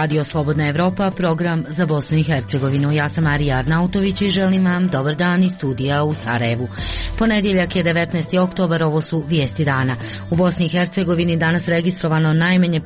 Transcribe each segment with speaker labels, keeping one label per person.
Speaker 1: Radio Slobodna Evropa, program za Bosnu i Hercegovinu. Ja sam Marija Arnautović i želim vam dobar dan iz studija u Sarajevu. Ponedjeljak je 19. oktobar, ovo su vijesti dana. U Bosni i Hercegovini danas registrovano najmanje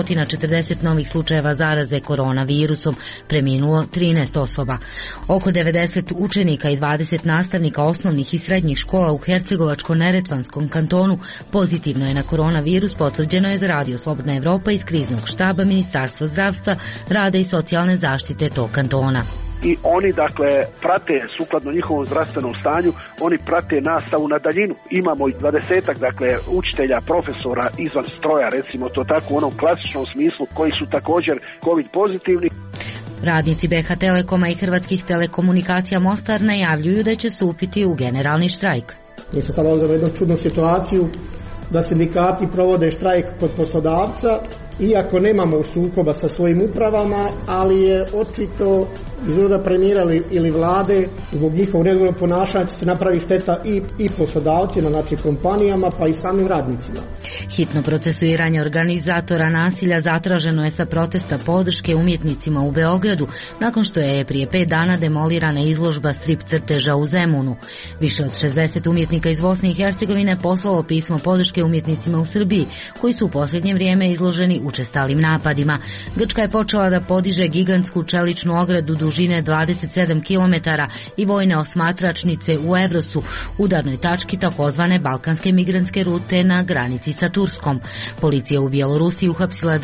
Speaker 1: 540 novih slučajeva zaraze koronavirusom, preminulo 13 osoba. Oko 90 učenika i 20 nastavnika osnovnih i srednjih škola u Hercegovačko-Neretvanskom kantonu pozitivno je na koronavirus, potvrđeno je za Radio Slobodna Evropa iz kriznog štaba Ministarstva zdravstva, rada i socijalne zaštite tog kantona.
Speaker 2: I oni prate sukladno njihovom zdravstvenom stanju, oni prate nastavu na daljinu. Imamo i 20-ak učitelja, profesora izvan stroja, recimo to tako u onom klasičnom smislu, koji su također COVID pozitivni.
Speaker 1: Radnici BH Telekoma i Hrvatskih telekomunikacija Mostar najavljuju da će stupiti u generalni štrajk.
Speaker 3: Mi smo sad ovdje jednu čudnu situaciju da sindikati provode štrajk kod poslodavca, iako nemamo sukoba sa svojim upravama, ali je očito izgleda premijera ili vlade zbog njihovog neodgovornog ponašanja se napravi šteta i poslodavcima, znači kompanijama, pa i samim radnicima.
Speaker 1: Hitno procesuiranje organizatora nasilja zatraženo je sa protesta podrške umjetnicima u Beogradu, nakon što je prije 5 dana demolirana izložba strip crteža u Zemunu. Više od 60 umjetnika iz Bosne i Hercegovine poslalo pismo podrške umjetnicima u Srbiji, koji su u posljednje vrijeme izloženi učestalim napadima. Grčka je počela da podiže gigantsku čeličnu ogradu dužine 27 km i vojne osmatračnice u Evrosu, udarnoj tački takozvane balkanske migrantske rute na granici sa Turskom. Policija u Bjelorusiji uhapsila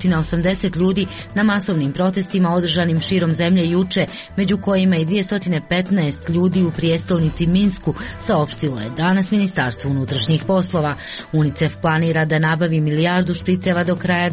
Speaker 1: 280 ljudi na masovnim protestima održanim širom zemlje juče, među kojima i 215 ljudi u prijestolnici Minsku, saopštilo je danas Ministarstvo unutrašnjih poslova. UNICEF planira da nabavi 1 milijardu špriceva do kraja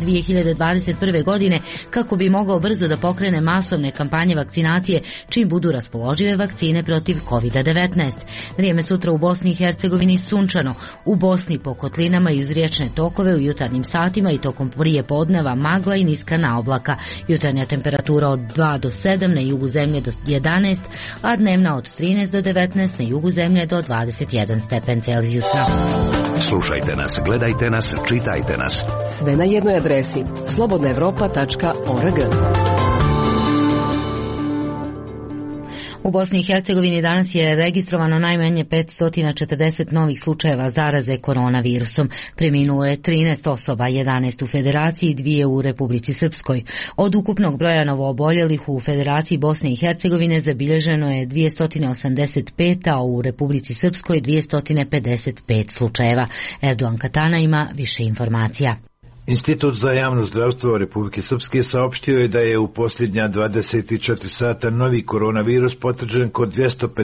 Speaker 1: 2021. godine kako bi mogao brzo da pokrene masovne kampanje vakcinacije čim budu raspoložive vakcine protiv COVID-19. Vrijeme sutra u Bosni i Hercegovini sunčano. U Bosni po kotlinama i uz riječne tokove u jutarnjim satima i tokom prije podneva magla i niska naoblaka. Jutarnja temperatura od 2 do 7, na jugu zemlje do 11, a dnevna od 13 do 19, na jugu zemlje do 21 stepen Celzijusa.
Speaker 4: Slušajte nas, gledajte nas, čitajte nas.
Speaker 5: Sve na jednoj adresi slobodnaevropa.org.
Speaker 1: U Bosni i Hercegovini danas je registrovano najmanje 540 novih slučajeva zaraze koronavirusom. Preminulo je 13 osoba, 11 u Federaciji i 2 u Republici Srpskoj. Od ukupnog broja novooboljelih u Federaciji Bosne i Hercegovine zabilježeno je 285, a u Republici Srpskoj 255 slučajeva. Erdogan Katana ima više informacija.
Speaker 6: Institut za javno zdravstvo Republike Srpske saopštio je da je u posljednja 24 sata novi koronavirus potvrđen kod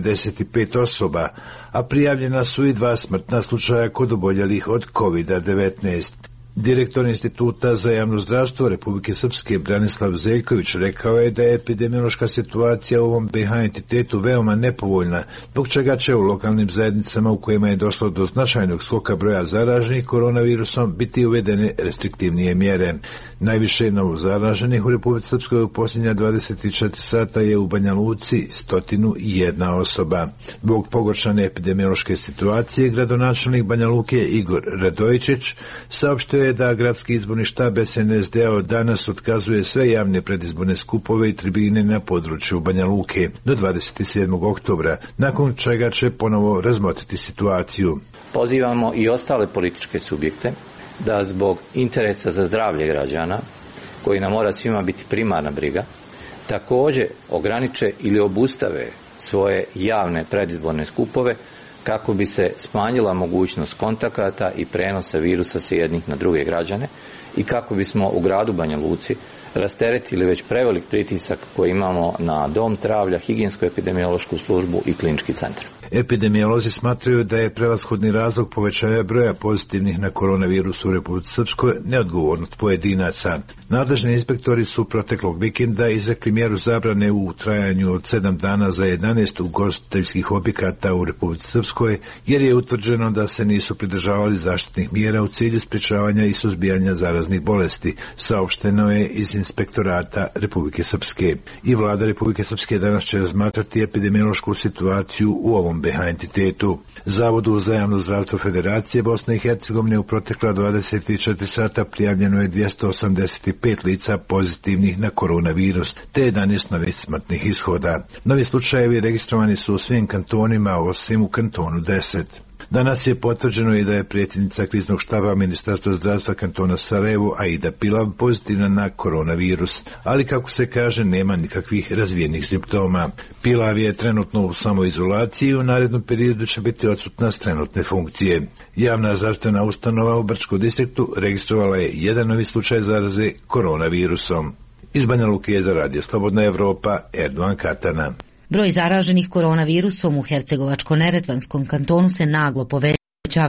Speaker 6: 255 osoba, a prijavljena su i 2 smrtna slučaja kod oboljelih od COVID-19. Direktor Instituta za javno zdravstvo Republike Srpske Branislav Zeljković rekao je da je epidemiološka situacija u ovom BiH entitetu veoma nepovoljna, zbog čega će u lokalnim zajednicama u kojima je došlo do značajnog skoka broja zaraženih koronavirusom biti uvedene restriktivnije mjere. Najviše novozaraženih u Republici Srpskoj u posljednja 24 sata je u Banja Luci 101 osoba. Zbog pogoršane epidemiološke situacije, gradonačelnik Banja Luke Igor Radojičić saopštio je da gradski izborni štab SNSD od danas otkazuje sve javne predizborne skupove i tribine na području Banja Luke do 27. oktobra, nakon čega će ponovo razmotriti situaciju.
Speaker 7: Pozivamo i ostale političke subjekte da zbog interesa za zdravlje građana, koji nam mora svima biti primarna briga, također ograniče ili obustave svoje javne predizborne skupove kako bi se smanjila mogućnost kontakata i prenosa virusa s jednih na druge građane i kako bismo u gradu Banja Luci rasteretili već prevelik pritisak koji imamo na dom zdravlja, higijensko-epidemiološku službu i klinički centar.
Speaker 6: Epidemiolozi smatraju da je prevashodni razlog povećanja broja pozitivnih na koronavirus u Republici Srpskoj neodgovornost pojedinaca. Nadležni inspektori su proteklog vikenda izrekli mjeru zabrane u trajanju od 7 dana za 11 ugostiteljskih objekata u Republici Srpskoj, jer je utvrđeno da se nisu pridržavali zaštitnih mjera u cilju sprječavanja i suzbijanja zaraznih bolesti, saopšteno je iz Inspektorata Republike Srpske. I vlada Republike Srpske danas će razmatrati epidemiološku situaciju u ovom jednom BH entitetu. Zavodu za javno zdravstvo Federacije Bosne i Hercegovine u protekla 24 sata prijavljeno je 285 lica pozitivnih na koronavirus, te 11 novih smrtnih ishoda. Novi slučajevi registrovani su u svim kantonima, osim u kantonu 10. Danas je potvrđeno i da je predsjednica kriznog štaba Ministarstva zdravstva kantona Sarajevo, Aida Pilav, pozitivna na koronavirus, ali kako se kaže nema nikakvih razvijenih simptoma. Pilav je trenutno u samoizolaciji i u narednom periodu će biti odsutna s trenutne funkcije. Javna zdravstvena ustanova u Brčkom distriktu registrovala je jedan novi slučaj zaraze koronavirusom. Iz Banja Luke je za Radio Slobodna Evropa, Erdovan Katana.
Speaker 1: Broj zaraženih koronavirusom u Hercegovačko-neretvanskom kantonu se naglo povećava.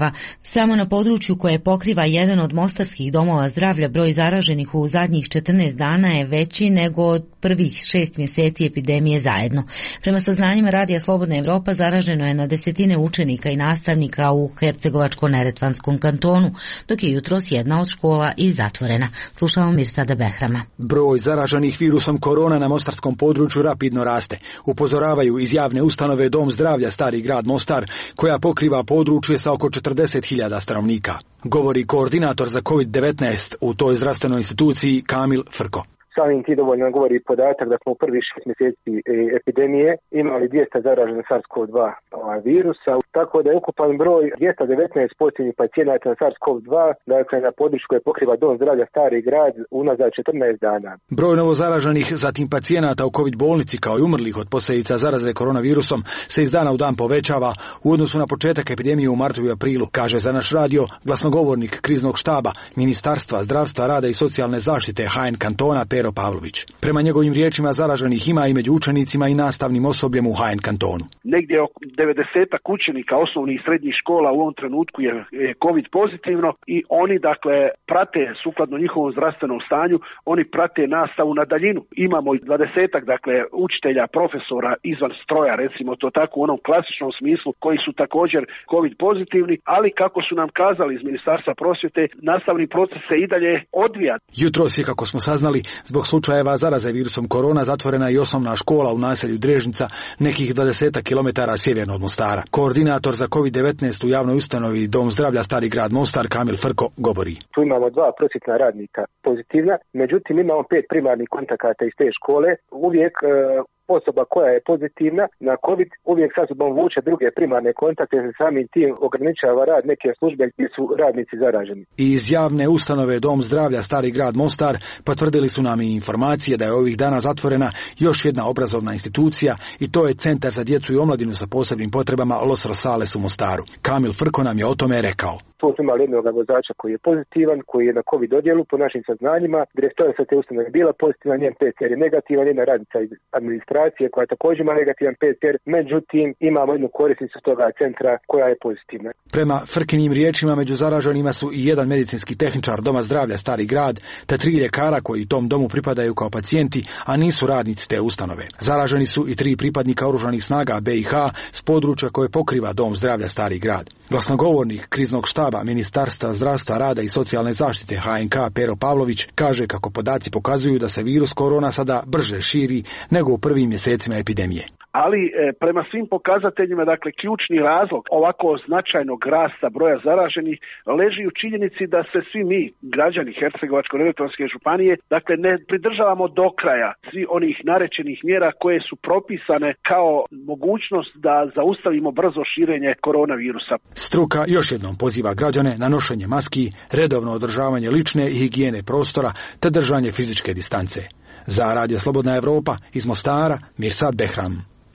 Speaker 1: Samo na području koje pokriva jedan od mostarskih domova zdravlja broj zaraženih u zadnjih 14 dana je veći nego od prvih 6 mjeseci epidemije zajedno. Prema saznanjima Radija Slobodna Evropa zaraženo je na desetine učenika i nastavnika u Hercegovačko-neretvanskom kantonu, dok je jutros jedna od škola i zatvorena. Slušamo Mirsada Behrama.
Speaker 8: Broj zaraženih virusom korona na mostarskom području rapidno raste. Upozoravaju iz javne ustanove Dom zdravlja Stari grad Mostar, koja pokriva područje sa oko 40.000 stanovnika. Govori koordinator za COVID-19 u toj zdravstvenoj instituciji Kamil Frko.
Speaker 9: Samim ti dovoljno govori podatak da smo u prvih 6 mjeseci epidemije imali 200 zaraženih SARS-CoV-2 virusa, tako da je ukupan broj 219 pozitivnih pacijenata na SARS-CoV-2, dakle na području koje pokriva Dom zdravlja Stari grad unazad 14 dana.
Speaker 8: Broj novozaraženih, zatim pacijenata u COVID bolnici kao i umrlih od posljedica zaraze koronavirusom se iz dana u dan povećava u odnosu na početak epidemije u martu i aprilu, kaže za naš radio glasnogovornik kriznog štaba Ministarstva zdravstva, rada i socijalne zaštite HN kantona Pero Pavlović. Prema njegovim riječima zaraženih ima i među učenicima i nastavnim osobljem u HN kantonu.
Speaker 2: Negdje oko 90 učenika osnovnih i srednjih škola u ovom trenutku je COVID pozitivno i oni dakle prate sukladno njihovom zdravstvenom stanju, oni prate nastavu na daljinu. Imamo i 20 dakle učitelja, profesora izvan stroja, recimo to tako u onom klasičnom smislu, koji su također COVID pozitivni, ali kako su nam kazali iz Ministarstva prosvjete, nastavni proces se i dalje odvija.
Speaker 8: Jutros je, kako smo saznali, zbog slučajeva zaraze virusom korona zatvorena i osnovna škola u naselju Drežnica, nekih 20 km sjeverno od Mostara. Koordinator za COVID-19 u javnoj ustanovi Dom zdravlja Stari grad Mostar Kamil Frko govori.
Speaker 9: Tu imamo 2 prosvjetna radnika pozitivna, međutim imamo 5 primarnih kontakata iz te škole. Uvijek osoba koja je pozitivna na COVID uvijek sa sobom vuče druge primarne kontakte, se samim tim ograničava rad neke službe gdje su radnici zaraženi.
Speaker 8: Iz javne ustanove Dom zdravlja Stari grad Mostar potvrdili su nam i informacije da je ovih dana zatvorena još jedna obrazovna institucija i to je Centar za djecu i omladinu sa posebnim potrebama Los Rosales u Mostaru. Kamil Frko nam je o tome rekao.
Speaker 9: Tu smo imali jednog vozača koji je pozitivan, koji je na COVID odjelu, po našim saznanjima. Direktorica te ustanove je bila pozitivna, njen PCR je negativan, jedna radnica iz administracije koja također ima negativan PCR, međutim imamo jednu korisnicu toga centra koja je pozitivna.
Speaker 8: Prema Frkinim riječima među zaraženima su i jedan medicinski tehničar Doma zdravlja Stari grad, te 3 ljekara koji tom domu pripadaju kao pacijenti, a nisu radnici te ustanove. Zaraženi su i 3 pripadnika oružanih snaga BiH s područja koje pokriva Dom zdravlja Stari grad. Glasnogovornik kriznog štaba Ministarstva zdravstva, rada i socijalne zaštite HNK Pero Pavlović kaže kako podaci pokazuju da se virus korona sada brže širi nego u prvim mjesecima epidemije.
Speaker 2: Ali prema svim pokazateljima, dakle, ključni razlog ovako značajnog rasta broja zaraženih leži u činjenici da se svi mi, građani Hercegovačko-neretvanske županije, dakle, ne pridržavamo do kraja svi onih narečenih mjera koje su propisane kao mogućnost da zaustavimo brzo širenje koronavirusa.
Speaker 8: Struka još jednom poziva građane na nošenje maski, redovno održavanje lične i higijene prostora te držanje fizičke distance. Za Radio Slobodna Evropa iz Mostara, Mirsad Behram.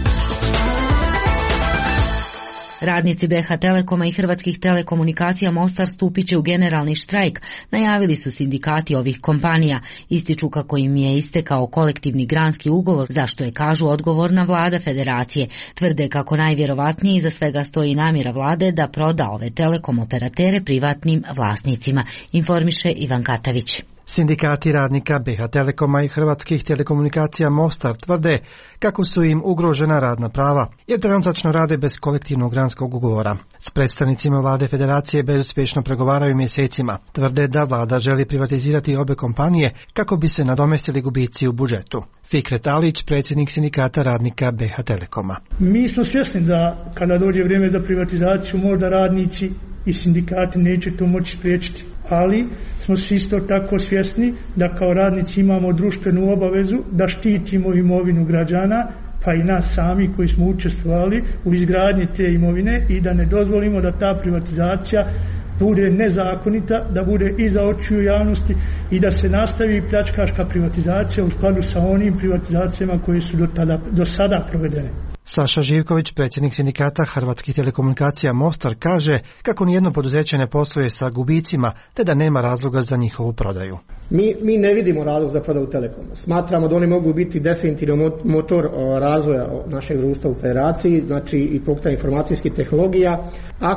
Speaker 1: Radnici BH Telekoma i Hrvatskih telekomunikacija Mostar stupit će u generalni štrajk, najavili su sindikati ovih kompanija. Ističu kako im je istekao kolektivni granski ugovor, za što je, kažu, odgovorna vlada federacije. Tvrde kako najvjerovatnije iza svega stoji namjera vlade da proda ove telekom operatere privatnim vlasnicima, informiše Ivan Katavić.
Speaker 10: Sindikati radnika BiH Telekoma i Hrvatskih telekomunikacija Mostar tvrde kako su im ugrožena radna prava, jer trenutačno rade bez kolektivnog granskog ugovora. S predstavnicima vlade federacije bezuspješno pregovaraju mjesecima. Tvrde da vlada želi privatizirati obe kompanije kako bi se nadomestili gubici u budžetu. Fikret Alić, predsjednik Sindikata radnika BiH Telekoma.
Speaker 11: Mi smo svjesni da kada dođe vrijeme za privatizaciju možda radnici i sindikati neće to moći spriječiti. Ali smo svi isto tako svjesni da kao radnici imamo društvenu obavezu da štitimo imovinu građana, pa i nas sami koji smo učestvovali u izgradnji te imovine i da ne dozvolimo da ta privatizacija bude nezakonita, da bude iza očiju javnosti i da se nastavi pljačkaška privatizacija u skladu sa onim privatizacijama koje su do sada provedene.
Speaker 10: Saša Živković, predsjednik Sindikata Hrvatskih telekomunikacija Mostar, kaže kako nijedno poduzeće ne posluje sa gubicima, te da nema razloga za njihovu prodaju.
Speaker 3: Mi ne vidimo razlog za prodaju Telekoma. Smatramo da oni mogu biti definitivno motor razvoja našeg društva u federaciji, znači i pokretanja informacijskih tehnologija.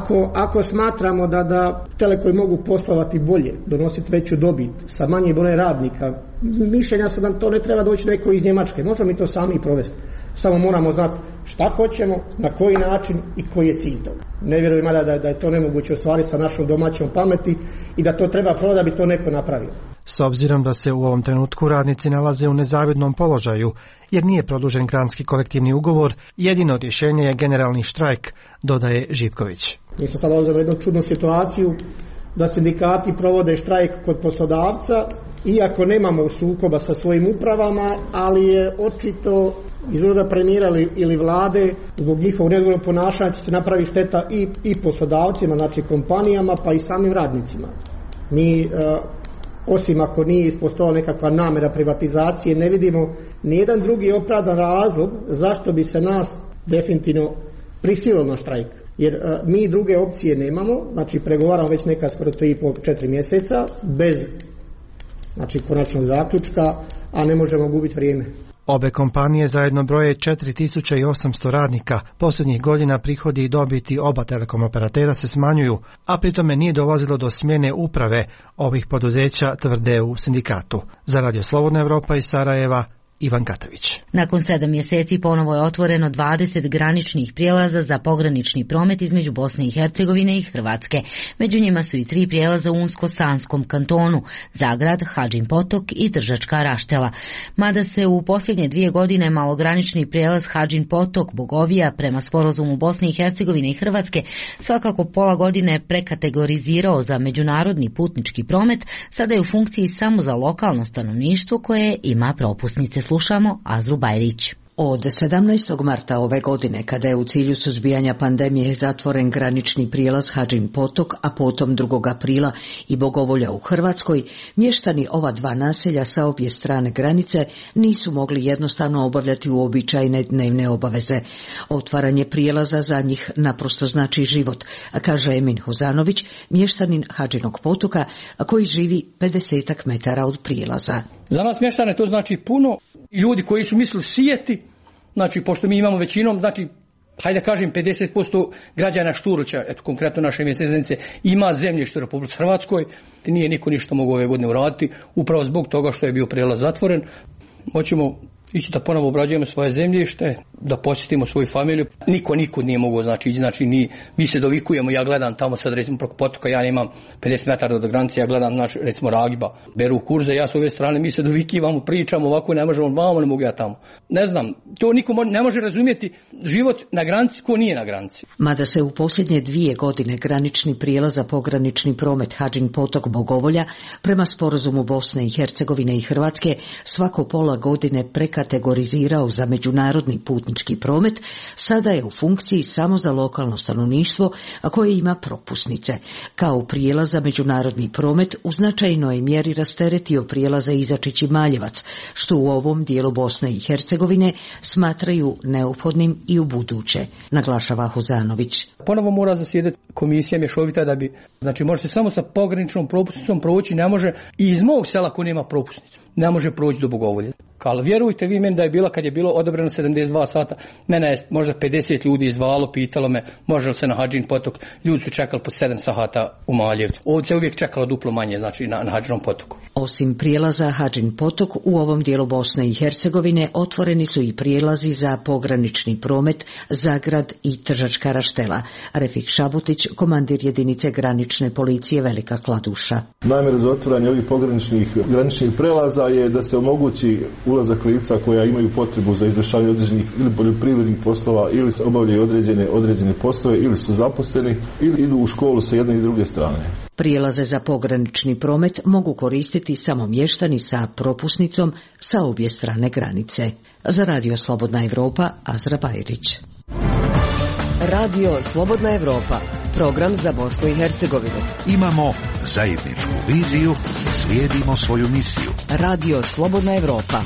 Speaker 3: Ako smatramo da Telekomi mogu poslovati bolje, donositi veću dobit sa manje broja radnika, mišljenja sam da to ne treba doći neko iz Njemačke. Možemo mi to sami provesti. Samo moramo znati šta hoćemo, na koji način i koji je cilj toga. Ne vjerujem da je to nemoguće ostvariti sa našom domaćom pameti i da to treba prodati da bi to neko napravio.
Speaker 10: S obzirom da se u ovom trenutku radnici nalaze u nezavidnom položaju, jer nije produžen granski kolektivni ugovor, jedino rješenje je generalni štrajk, dodaje Živković.
Speaker 3: Mi smo sad dolazili u jednu čudnu situaciju da sindikati provode štrajk kod poslodavca, iako nemamo sukoba sa svojim upravama, ali je očito iz ureda premijera ili vlade zbog njihovog neodgovornog ponašanja će se napravi šteta i poslodavcima, znači kompanijama, pa i samim radnicima. Mi, osim ako nije ispostojala nekakva namjera privatizacije, ne vidimo nijedan drugi opravdan razlog zašto bi se nas definitivno prisililo na štrajk. Jer mi druge opcije nemamo, znači pregovaramo već neka skoro 3,5-4 mjeseca bez konačnog zaključka, a ne možemo gubiti vrijeme.
Speaker 10: Obe kompanije zajedno broje 4800 radnika. Posljednjih godina prihodi i dobiti oba telekom operatera se smanjuju, a pritome nije dolazilo do smjene uprave ovih poduzeća, tvrde u sindikatu. Za Radio Slobodna Evropa iz Sarajeva, Ivan Katavić.
Speaker 1: Nakon 7 mjeseci ponovo je otvoreno 20 graničnih prijelaza za pogranični promet između Bosne i Hercegovine i Hrvatske. Među njima su i 3 prijelaza u Unsko-Sanskom kantonu, Zagrad, Hadžin Potok i Tržačka Raštela. Mada se u posljednje 2 godine malogranični prijelaz Hadžin Potok Bogovija prema sporazumu Bosne i Hercegovine i Hrvatske svakako pola godine prekategorizirao za međunarodni putnički promet, sada je u funkciji samo za lokalno stanovništvo koje ima propusnice. Slušamo Azru Bajrić.
Speaker 12: Od 17. marta ove godine, kada je u cilju suzbijanja pandemije zatvoren granični prijelaz Hadžin Potok, a potom 2. aprila i Bogovolja u Hrvatskoj, mještani ova 2 naselja sa obje strane granice nisu mogli jednostavno obavljati uobičajene dnevne obaveze. Otvaranje prijelaza za njih naprosto znači život, kaže Emin Huzanović, mještanin Hadžinog Potoka, koji živi 50 metara od prijelaza.
Speaker 13: Za nas mještane to znači puno. Ljudi koji su mislili sijeti, znači pošto mi imamo većinom, znači hajde kažem 50% građana Šturuća, eto konkretno naše mjesne zajednice, ima zemljište u Republici Hrvatskoj, nije niko ništa mogao ove godine uraditi, upravo zbog toga što je bio prijelaz zatvoren. Hoćemo ići da ponovo obrađujemo svoje zemljište, da posjetimo svoju familiju. Niko nikud nije mogao, znači mi se dovikujemo, ja gledam tamo sad recimo preko potoka, ja nemam 50 metara do granice, ja gledam znači, recimo Ragiba, beru kurze, ja s ove strane, mi se dovikivamo, pričamo, ovako ne možemo, vamo ne mogu ja tamo. Ne znam, to niko ne može razumjeti život na granici ko nije na granici.
Speaker 12: Mada se u posljednje 2 godine granični prijelaz za pogranični promet Hadžin Potok Bogovolja prema sporazumu Bosne i Hercegovine i Hrvatske svako pola godine kategorizirao za međunarodni putnički promet, sada je u funkciji samo za lokalno stanovništvo, a koje ima propusnice. Kao prijelaz za međunarodni promet u značajnoj mjeri rasteretio prijelaza Izačić i Maljevac, što u ovom dijelu Bosne i Hercegovine smatraju neophodnim i u buduće, naglašava Huzanović.
Speaker 13: Ponovo mora zasjedati komisija mješovita da bi, znači može se samo sa pograničnom propusnicom proći, ne može i iz mog sela ko nema propusnicu, ne može proći do Bogovolje. Ali vjerujte vi meni da je bila, kad je bilo odobreno 72 sata, mene je možda 50 ljudi zvalo, pitalo me može li se na Hadžin potok, ljudi su čekali po 7 sata u Maljevcu. Ovdje se uvijek čekalo duplo manje, znači na Hadžinom potoku.
Speaker 12: Osim prijelaza Hadžin potok, u ovom dijelu Bosne i Hercegovine otvoreni su i prijelazi za pogranični promet Zagrad i Tržačka Raštela. Refik Šabutić, komandir jedinice granične policije Velika Kladuša.
Speaker 14: Namjera za otvaranje ovih pograničnih graničnih prelaza je da se omogući ulazak lica koja imaju potrebu za izvršavanje određenih ili poljoprivrednih poslova ili obavljaju određene poslove ili su zaposleni ili idu u školu sa jedne i druge strane.
Speaker 12: Prijelaze za pogranični promet mogu koristiti samo mještani sa propusnicom sa obje strane granice. Za Radio Slobodna Evropa, Azra Bajrić.
Speaker 5: Radio Slobodna Evropa, program za Bosnu i Hercegovinu.
Speaker 4: Imamo zajedničku viziju, slijedimo svoju misiju.
Speaker 5: Radio Slobodna Evropa.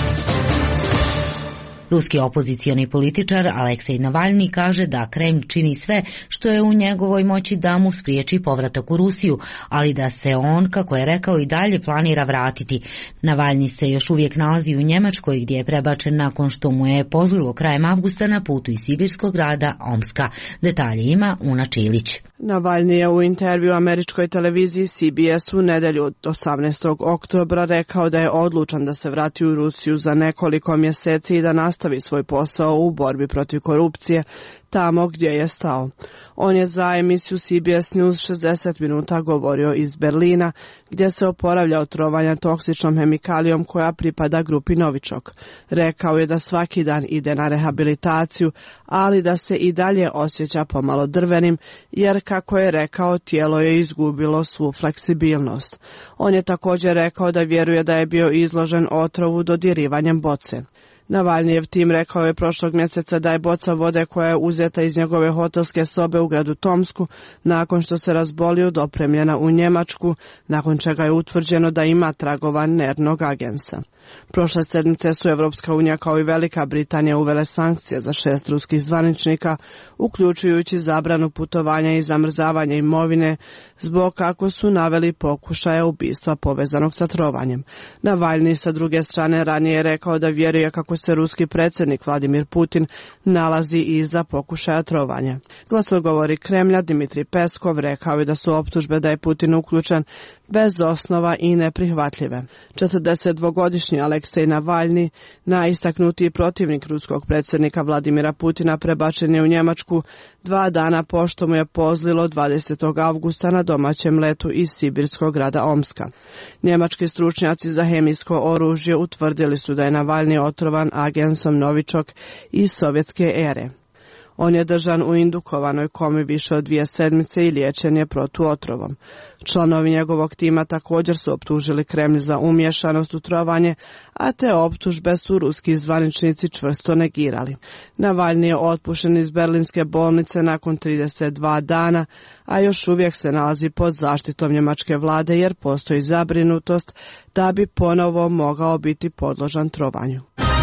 Speaker 1: Ruski opozicioni političar Aleksej Navalni kaže da Kremlj čini sve što je u njegovoj moći da mu spriječi povratak u Rusiju, ali da se on, kako je rekao, i dalje planira vratiti. Navalni se još uvijek nalazi u Njemačkoj, gdje je prebačen nakon što mu je pozlilo krajem avgusta na putu iz sibirskog grada Omska. Detalje ima Una Čilić.
Speaker 15: Navalni je u intervju američkoj televiziji CBS u nedjelju od 18. oktobra rekao da je odlučan da se vrati u Rusiju za nekoliko mjeseci i da nastavi svoj posao u borbi protiv korupcije tamo gdje je stao. On je za emisiju CBS News 60 minuta govorio iz Berlina, gdje se oporavlja od trovanja toksičnom hemikalijom koja pripada grupi Novičok. Rekao je da svaki dan ide na rehabilitaciju, ali da se i dalje osjeća pomalo drvenim, jer, kako je rekao, tijelo je izgubilo svu fleksibilnost. On je također rekao da vjeruje da je bio izložen otrovu dodirivanjem boce. Navalnijev tim rekao je prošlog mjeseca da je boca vode koja je uzeta iz njegove hotelske sobe u gradu Tomsku nakon što se razbolio dopremljena u Njemačku, nakon čega je utvrđeno da ima tragova nervnog agensa. Prošle sedmice su Evropska unija kao i Velika Britanija uvele sankcije za 6 ruskih zvaničnika, uključujući zabranu putovanja i zamrzavanje imovine, zbog, kako su naveli, pokušaja ubistva povezanog sa trovanjem. Navalni sa druge strane ranije je rekao da vjeruje kako se ruski predsjednik Vladimir Putin nalazi iza pokušaja trovanja. Glasnogovornik Kremlja Dmitrij Peskov rekao je da su optužbe da je Putin uključen bez osnova i neprihvatljive. 42-godišnji Aleksej Navalni, najistaknutiji protivnik ruskog predsjednika Vladimira Putina, prebačen je u Njemačku 2 dana pošto mu je pozlilo 20. avgusta na domaćem letu iz sibirskog grada Omska. Njemački stručnjaci za hemijsko oružje utvrdili su da je Navalni otrovan agensom Novičok iz sovjetske ere. On je držan u indukovanoj komi više od 2 sedmice i liječen je protuotrovom. Članovi njegovog tima također su optužili Kremlj za umiješanost u trovanje, a te optužbe su ruski zvaničnici čvrsto negirali. Navalni je otpušten iz berlinske bolnice nakon 32 dana, a još uvijek se nalazi pod zaštitom njemačke vlade jer postoji zabrinutost da bi ponovo mogao biti podložan trovanju.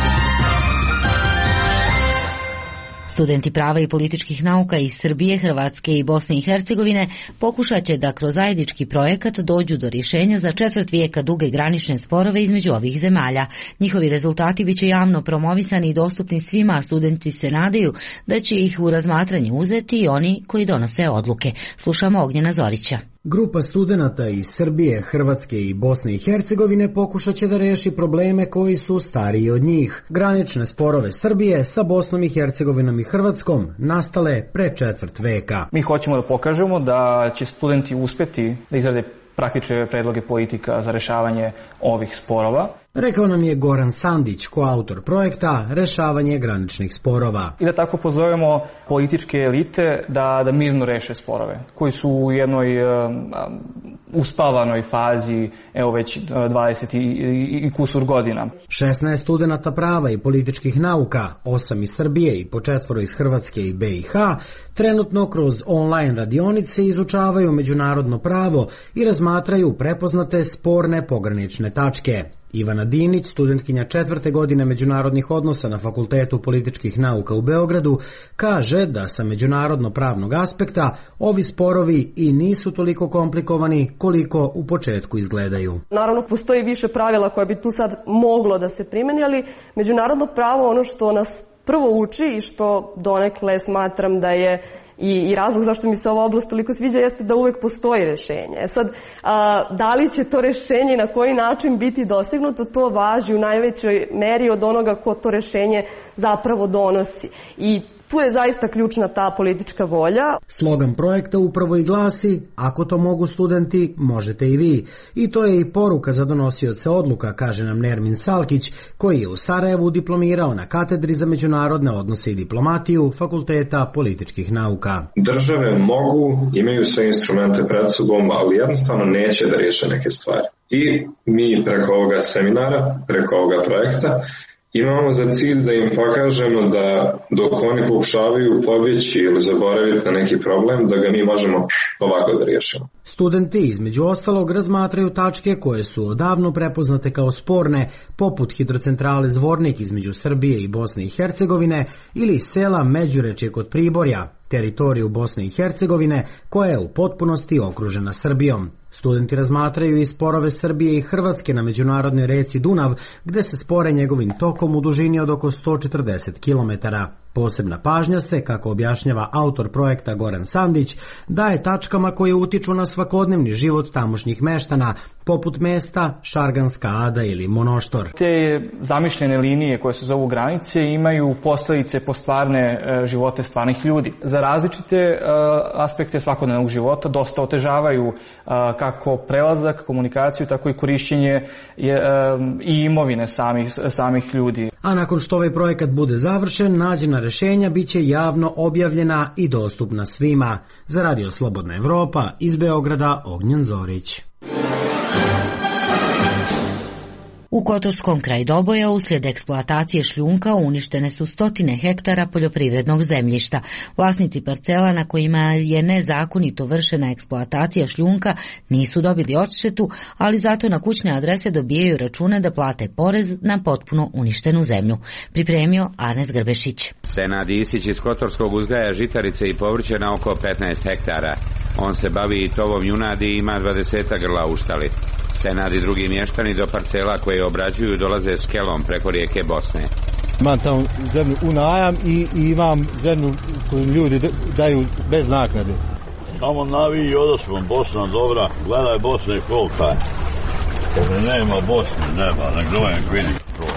Speaker 1: Studenti prava i političkih nauka iz Srbije, Hrvatske i Bosne i Hercegovine pokušat će da kroz zajednički projekat dođu do rješenja za 1/4 vijeka duge granične sporove između ovih zemalja. Njihovi rezultati biće javno promovisani i dostupni svima, a studenti se nadaju da će ih u razmatranje uzeti i oni koji donose odluke. Slušamo Ognjena Zorića.
Speaker 16: Grupa studenata iz Srbije, Hrvatske i Bosne i Hercegovine pokušat će da reši probleme koji su stariji od njih. Granične sporove Srbije sa Bosnom i Hercegovinom i Hrvatskom nastale pre 1/4 veka.
Speaker 17: Mi hoćemo da pokažemo da će studenti uspjeti da izrade praktične predloge politika za rešavanje ovih sporova.
Speaker 16: Rekao nam je Goran Sandić, koautor projekta Rešavanje graničnih sporova.
Speaker 17: I da tako pozovemo političke elite da mirno reše sporove, koji su u jednoj uspavanoj fazi, evo već 20 i kusur godina.
Speaker 16: 16 studenata prava i političkih nauka, 8 iz Srbije i po 4 iz Hrvatske i BiH, trenutno kroz online radionice izučavaju međunarodno pravo i razmatraju prepoznate sporne pogranične tačke. Ivana Dinić, studentkinja 4. godine međunarodnih odnosa na Fakultetu političkih nauka u Beogradu, kaže da sa međunarodno-pravnog aspekta ovi sporovi i nisu toliko komplikovani koliko u početku izgledaju.
Speaker 18: Naravno, postoji više pravila koja bi tu sad moglo da se primeni, ali međunarodno pravo, ono što nas prvo uči i što donekle smatram da je i razlog zašto mi se ova oblast toliko sviđa jeste da uvek postoji rešenje. Sad, da li će to rešenje i na koji način biti dosegnuto, to važi u najvećoj meri od onoga ko to rešenje zapravo donosi. I tu je zaista ključna ta politička volja.
Speaker 16: Slogan projekta upravo i glasi: ako to mogu studenti, možete i vi. I to je i poruka za donosioce odluka, kaže nam Nermin Salkić, koji je u Sarajevu diplomirao na katedri za međunarodne odnose i diplomatiju Fakulteta političkih nauka.
Speaker 19: Države mogu, imaju sve instrumente pred sobom, ali jednostavno neće da riješe neke stvari. I mi preko ovoga seminara, preko ovoga projekta, imamo za cilj da im pokažemo da dok oni pokušavaju pobjeći ili zaboraviti na neki problem, da ga mi možemo ovako da riješimo.
Speaker 16: Studenti između ostalog razmatraju tačke koje su odavno prepoznate kao sporne, poput hidrocentrale Zvornik između Srbije i Bosne i Hercegovine ili sela Međurečje kod Priborja, teritoriju Bosne i Hercegovine koja je u potpunosti okružena Srbijom. Studenti razmatraju i sporove Srbije i Hrvatske na međunarodnoj reci Dunav, gde se spore njegovim tokom u dužini od oko 140 km. Posebna pažnja se, kako objašnjava autor projekta Goran Sandić, daje tačkama koje utiču na svakodnevni život tamošnjih meštana, poput mesta Šarganska Ada ili Monoštor.
Speaker 17: Te zamišljene linije koje se zovu granice imaju posljedice po stvarne živote stvarnih ljudi. Za različite aspekte svakodnevnog života dosta otežavaju kako prelazak, komunikaciju, tako i korišćenje i imovine samih ljudi.
Speaker 16: A nakon što ovaj projekat bude završen, nađena rešenja biće javno objavljena i dostupna svima. Za Radio Slobodna Evropa, iz Beograda, Ognjen Zorić.
Speaker 1: U Kotorskom kraj Doboja uslijed eksploatacije šljunka uništene su stotine hektara poljoprivrednog zemljišta. Vlasnici parcela na kojima je nezakonito vršena eksploatacija šljunka nisu dobili odštetu, ali zato na kućne adrese dobijaju račune da plate porez na potpuno uništenu zemlju. Pripremio Arnes Grbešić.
Speaker 20: Senad Isić iz Kotorskog uzgaja žitarice i povrće na oko 15 hektara. On se bavi i tovom junadi i ima 20 grla u štali. Senad i drugi mještani do parcela koje obrađuju dolaze s kelom preko rijeke Bosne.
Speaker 21: Imam tamo zemlju u najam i imam zemlju koju ljudi daju bez naknade.
Speaker 22: Tamo naviji odosvom, Bosna dobra, gledaj Bosne kolika je. Nema Bosne, nema, nek dojem vidi.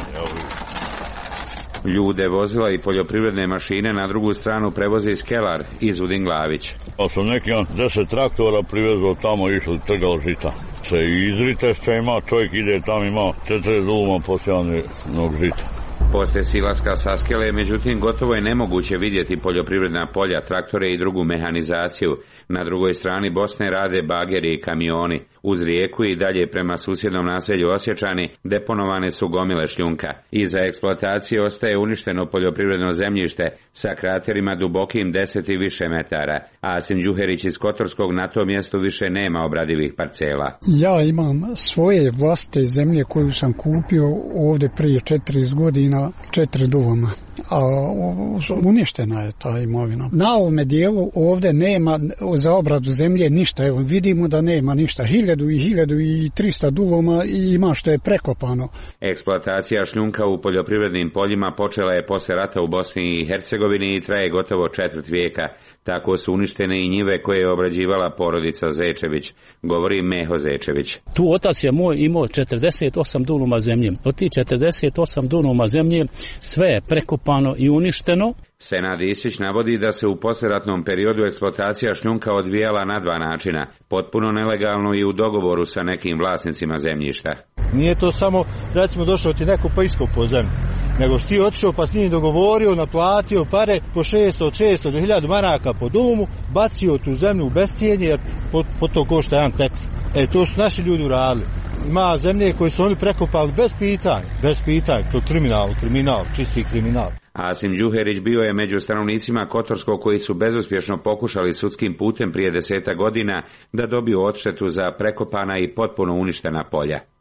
Speaker 20: Ljude, vozila i poljoprivredne mašine na drugu stranu prevozi Skelar iz Udinglavić.
Speaker 22: Ja sam neki 10 traktora privezao tamo, išli trgal žita. Se izrite što ima, čovjek ide tamo, ima 40 duluma posjejanog žita.
Speaker 20: Poslije silaska sa Skele, međutim, gotovo je nemoguće vidjeti poljoprivredna polja, traktore i drugu mehanizaciju. Na drugoj strani Bosne rade bageri i kamioni. Uz rijeku i dalje prema susjednom naselju Osječani deponovane su gomile šljunka. Iza eksploatacije ostaje uništeno poljoprivredno zemljište sa kraterima dubokim 10 i više metara. Asim Đuherić iz Kotorskog na tom mjestu više nema obradivih parcela.
Speaker 23: Ja imam svoje vlastite zemlje koju sam kupio ovdje prije 40 godina, 4 duluma. A uništena je ta imovina. Na ovome dijelu ovdje nema za obradu zemlje ništa. Evo, vidimo da nema ništa. 1300 duluma i ima što je prekopano.
Speaker 20: Eksploatacija šljunka u poljoprivrednim poljima počela je poslije rata u Bosni i Hercegovini i traje gotovo četvrt vijeka. Tako su uništene i njive koje je obrađivala porodica Zečević, govori Meho Zečević.
Speaker 24: Tu otac je moj imao 48 duluma zemlje. Od tih 48 duluma zemlje sve je prekopano i uništeno.
Speaker 20: Senad Isić navodi da se u poslijeratnom periodu eksploatacija šljunka odvijala na dva načina, potpuno nelegalno i u dogovoru sa nekim vlasnicima zemljišta.
Speaker 21: Nije to samo, recimo, došao ti neko pa iskopao zemlju, nego ti otišao pa s njim dogovorio, naplatio pare po 600 do 1000 maraka po dulumu, bacio tu zemlju u bescijenje jer po to košta jedan tepih. To su naši ljudi uradili. Ima zemlje koje su oni prekopali bez pitanja, to je kriminal, čisti kriminal.
Speaker 20: Asim Đuherić bio je među stanovnicima Kotorskog koji su bezuspješno pokušali sudskim putem prije 10 godina da dobiju odštetu za prekopana i potpuno uništena polja.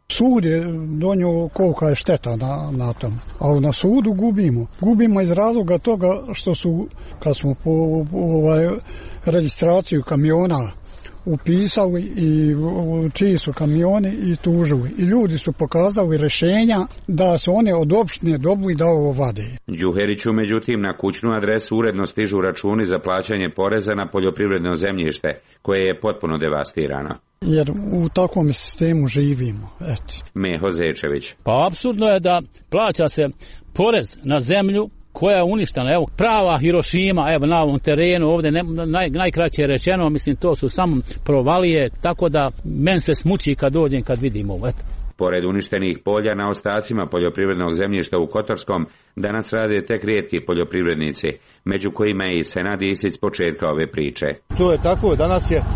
Speaker 23: Sud je donio kolika je šteta na tom, ali na sudu gubimo. Gubimo iz razloga toga što su, kad smo po registraciju kamiona upisali i čiji su kamioni i tužili. I ljudi su pokazali rješenja da su one od opštine dobili da ovo vade.
Speaker 20: Đuheriću, međutim, na kućnu adresu uredno stižu računi za plaćanje poreza na poljoprivredno zemljište, koje je potpuno devastirano.
Speaker 23: Jer u takvom sistemu živimo. Eto.
Speaker 20: Meho Zečević.
Speaker 24: Pa apsurdno je da plaća se porez na zemlju koja je uništena. Evo, prava Hirošima, evo na ovom terenu ovdje, najkraće je rečeno, mislim, to su samo provalije, tako da men se smuči kad dođem, kad vidim ovo. Eto.
Speaker 20: Pored uništenih polja, na ostacima poljoprivrednog zemljišta u Kotorskom danas rade tek rijetki poljoprivrednici, među kojima je i Senad Isić s početka ove priče.
Speaker 21: To je tako, danas je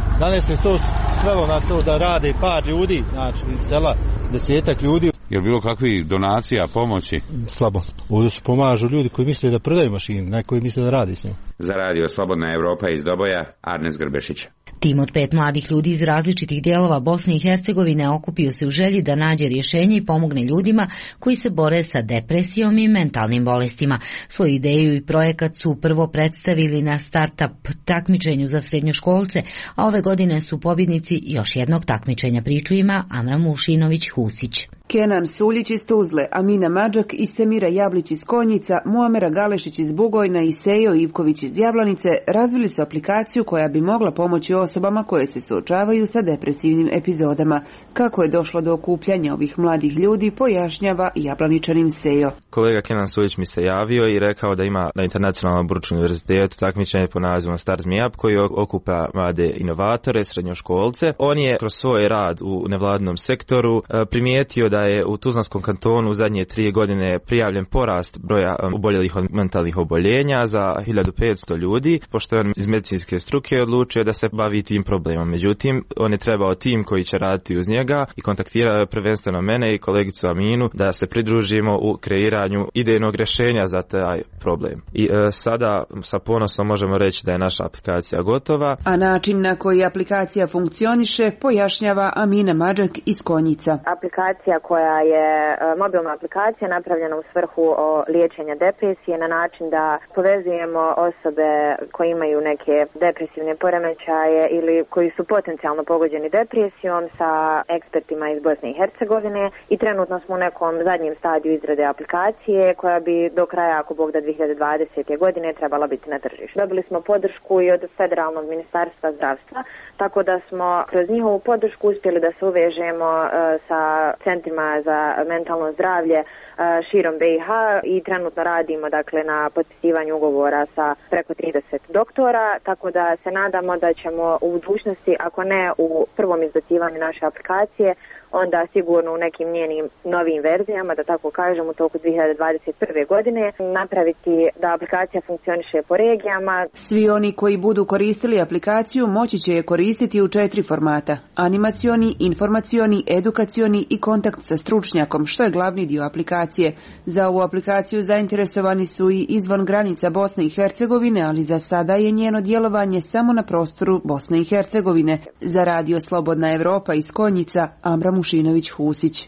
Speaker 21: to svelo na to da rade par ljudi, znači iz sela 10-ak ljudi.
Speaker 2: Je li bilo kakvih donacija, pomoći?
Speaker 21: Slabo. Ovdje se pomažu ljudi koji misle da prodaju mašinu, ne koji misle da radi s njom.
Speaker 20: Za radio Slobodna Evropa iz Doboja, Arnes Grbešić.
Speaker 1: Tim od 5 mladih ljudi iz različitih dijelova Bosne i Hercegovine okupio se u želji da nađe rješenje i pomogne ljudima koji se bore sa depresijom i mentalnim bolestima. Svoju ideju i projekat su prvo predstavili na start-up takmičenju za srednjoškolce, a ove godine su pobjednici još jednog takmičenja. Priču ima Amra Mušinović-Husić.
Speaker 6: Kenan Suljić iz Tuzle, Amina Mađak i Semira Jablić iz Konjica, Muamera Galešić iz Bugojna i Sejo Ivković iz Jablanice razvili su aplikaciju koja bi mogla pomoći osobama koje se suočavaju sa depresivnim epizodama. Kako je došlo do okupljanja ovih mladih ljudi, pojašnjava Jablaničanin Sejo.
Speaker 7: Kolega Kenan Suljić mi se javio i rekao da ima na Internacionalnom Buručkom univerzitetu takmičenje po nazivom Start Me Up koji okupa mlade inovatore, srednjoškolce. On je kroz svoj rad u nevladinom sektoru primijetio da je u Tuzlanskom kantonu u zadnje 3 godine prijavljen porast broja oboljelih od mentalnih oboljenja za 1500 ljudi, pošto je on iz medicinske struke odlučio da se bavi tim problemom. Međutim, on je trebao tim koji će raditi uz njega i kontaktirao je prvenstveno mene i kolegicu Aminu da se pridružimo u kreiranju idejnog rješenja za taj problem. I sada sa ponosom možemo reći da je naša aplikacija gotova.
Speaker 6: A način na koji aplikacija funkcioniše pojašnjava Amina Mađak iz Konjica.
Speaker 9: Aplikacija koja je mobilna aplikacija napravljena u svrhu liječenja depresije na način da povezujemo osobe koje imaju neke depresivne poremećaje ili koji su potencijalno pogođeni depresijom sa ekspertima iz Bosne i Hercegovine i trenutno smo u nekom zadnjem stadiju izrade aplikacije koja bi do kraja, ako Bog da, 2020. godine trebala biti na tržištu. Dobili smo podršku i od Federalnog ministarstva zdravstva, tako da smo kroz njihovu podršku uspjeli da se uvežemo sa centrima za mentalno zdravlje širom BiH i trenutno radimo dakle na potpisivanju ugovora sa preko 30 doktora, tako da se nadamo da ćemo u budućnosti, ako ne u prvom izbacivanju naše aplikacije, onda sigurno u nekim njenim novim verzijama, da tako kažem, u toku 2021. godine napraviti da aplikacija funkcioniše po regijama.
Speaker 6: Svi oni koji budu koristili aplikaciju moći će je koristiti u 4 formata: animacioni, informacioni, edukacioni i kontakt sa stručnjakom, što je glavni dio aplikacije. Za ovu aplikaciju zainteresovani su i izvan granica Bosne i Hercegovine, ali za sada je njeno djelovanje samo na prostoru Bosne i Hercegovine. Za radio Slobodna Evropa iz Konjica, Amra Mušinović-Husić.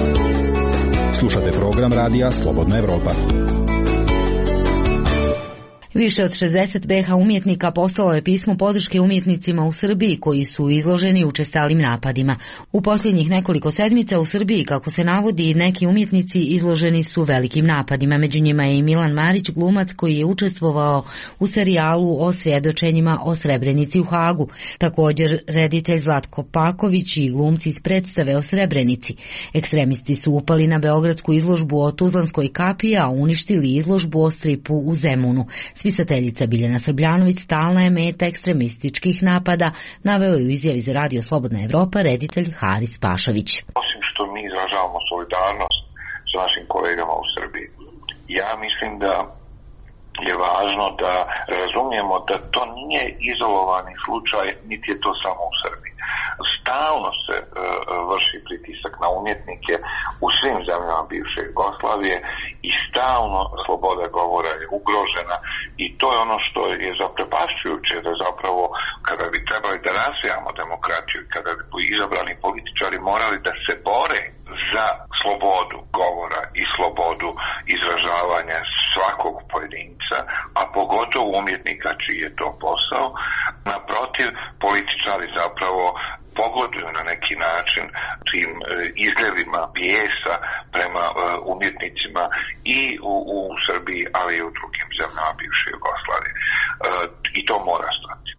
Speaker 4: Slušate program radija Slobodna Evropa.
Speaker 1: Više od 60 BiH umjetnika poslalo je pismo podrške umjetnicima u Srbiji koji su izloženi učestalim napadima. U posljednjih nekoliko sedmica u Srbiji, kako se navodi, neki umjetnici izloženi su velikim napadima. Među njima je i Milan Marić, glumac koji je učestvovao u serijalu o svjedočenjima o Srebrenici u Hagu. Također reditelj Zlatko Paković i glumci iz predstave o Srebrenici. Ekstremisti su upali na beogradsku izložbu o Tuzlanskoj kapiji, a uništili izložbu o stripu u Zemunu. Spisateljica Biljana Srbljanović stalna je meta ekstremističkih napada, naveo je u izjavi za radio Slobodna Evropa reditelj Haris Pašović.
Speaker 25: Osim što mi izražavamo solidarnost s našim kolegama u Srbiji, ja mislim da je važno da razumijemo da to nije izolovani slučaj, niti je to samo u Srbiji. stalno se vrši pritisak na umjetnike u svim zemljama bivše Jugoslavije i stalno sloboda govora je ugrožena i to je ono što je zaprepašćujuće, da zapravo kada bi trebali da razvijamo demokratiju, kada bi izabrani političari morali da se bore za slobodu govora i slobodu izražavanja svakog pojedinca, a pogotovo umjetnika čiji je to posao. Naprotiv, političari zapravo pogoduju na neki način tim izljevima bijesa prema umjetnicima i u Srbiji, ali i u drugim zemljama bivše Jugoslavije. I to mora stati.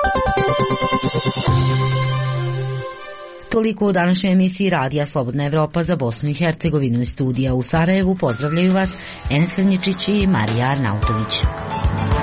Speaker 1: Toliko u današnjoj emisiji Radija Slobodna Evropa za Bosnu i Hercegovinu. Iz studija u Sarajevu pozdravljaju vas Enes Crnjičić i Marija Arnautović.